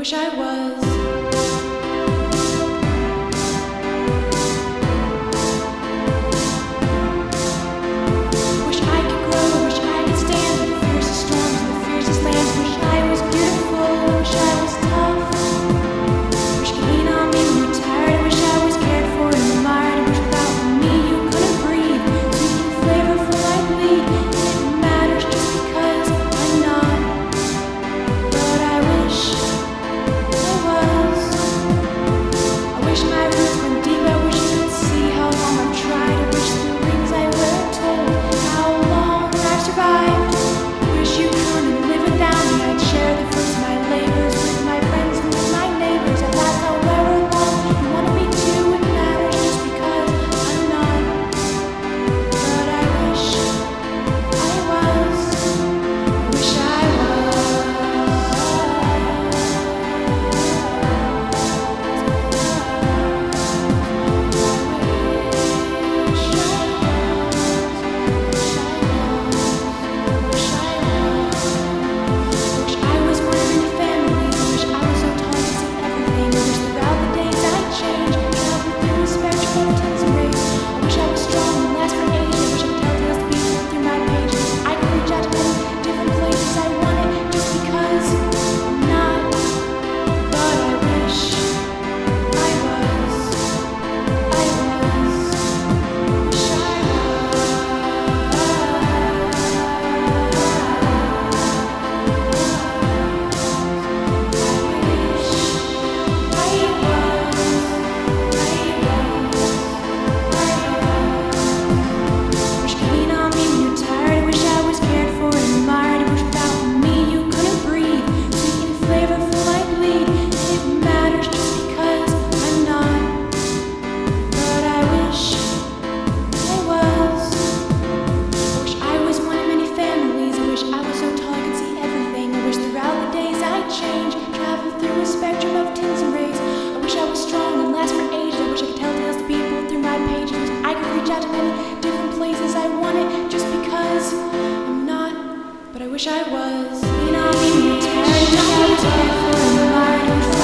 wish I was. Wish I could grow, wish I could stand the fiercest storms and the fiercest lands. Wish I was beautiful, wish I was tough. Wish you could lean on me when you're tired. Wish I was cared for and admired. Wish without me you couldn't breathe. Sweet and flavorful I bleed. It matters just because I'm not. But I wish I was. I wish my roots went deep. I wish you could see how long I've tried. I wish the rings I wear told how long I've survived. I wish you could live without me. I'd share the fruits of my labors with my friends and with my neighbors. I'd last however long you wanted me to. It matters just because I'm not. But I wish I was. I wish I wish I was. Lean on me, you're tired. Wish I was cared for and admired.